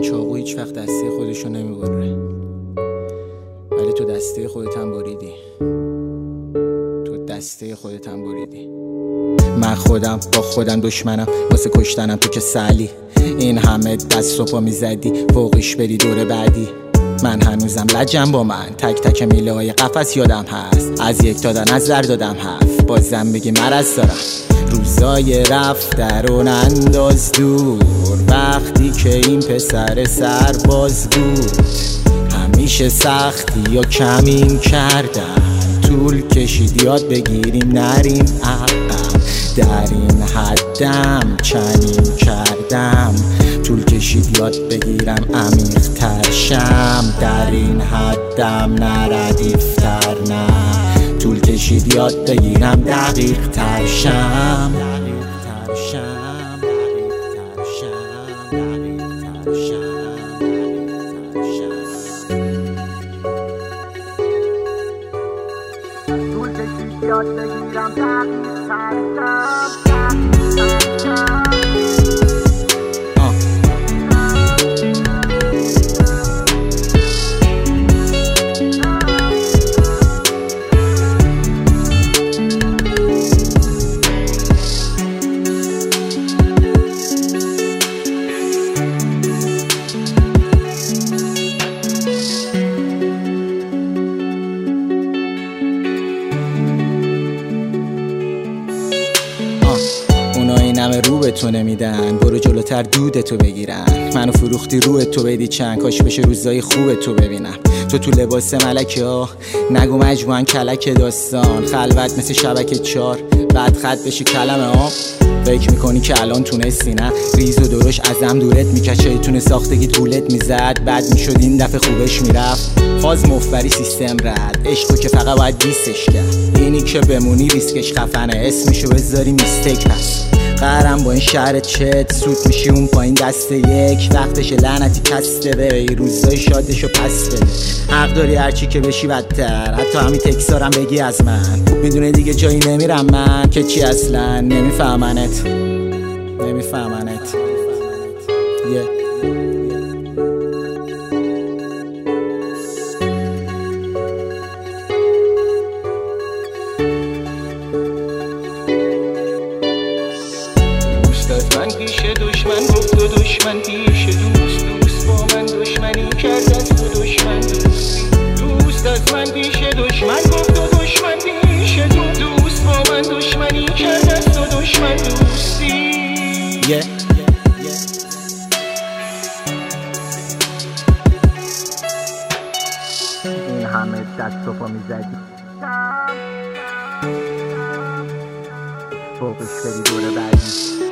چاقو هیچ وقت دسته خودشو نمیبره، ولی تو دسته خودت هم بریدی. تو دسته خودت هم بریدی. من خودم با خودم دشمنم، واسه کشتنم تو که سلی. این همه دست و پا میزدی فوقش بری دور بعدی. من هنوزم لجم با من، تک تک میله های قفس یادم هست. از یک دادن از در دادم هفت، بازم بگی مرض دارم. روزای رفته رو ننداز دور، وقتی که این پسر سرباز بود. همیشه سختی یا کمین کردم، طول کشید یاد بگیریم نریم عقب. در این حدم چنین کردم، طول کشید یاد بگیرم عمیق تر شم. در این حدم نردیفتر نه، طول کشید یاد بگیرم دقیق تر شم. طول کشید یاد بگیرم دقیق تر شم. اینمه رو به تو نمیدن، برو جلوتر دودتو بگیرن. منو فروختی روی تو بدی چند، کاش بشه روزای خوب تو ببینم. تو لباس ملکه ها، نگو مجموعن کلک داستان. خلوت مثل شبکه 4، بعد خط بشی کلمه ها. فکر میکنی که الان تونستی نه، ریز و درش ازم دورت میکشه. تونه ساختگی طولت میزد، بعد میشد این دفعه خوبش میرفت. فاز مفبری سیستم رد، عشقو که فقط باید دیسش کرد. اینی که بمونی ریسکش خفنه، اسمشو بذاری میستیک پس. قرم با این شهر چت، سود میشی اون پایین دسته یک. وقتش لعنتی کسته بره، روزای شادشو پس بده. حق داری هرچی که بشی بدتر، حتی همین تکسارم بگی از من. میدونه دیگه جایی نمیرم من، که چی اصلا نمیفهمنت. من پیش دشمن گفت و دشمن پیش دوست. دوست با من دشمنی کرد از تو دشمن دوستی. دوست از من پیش دشمن گفت و دشمن پیش دوست. دوست با من دشمنی کرد از تو دشمن دوستی. این همه دست و پا میزدی فوقش بری دور بعدی.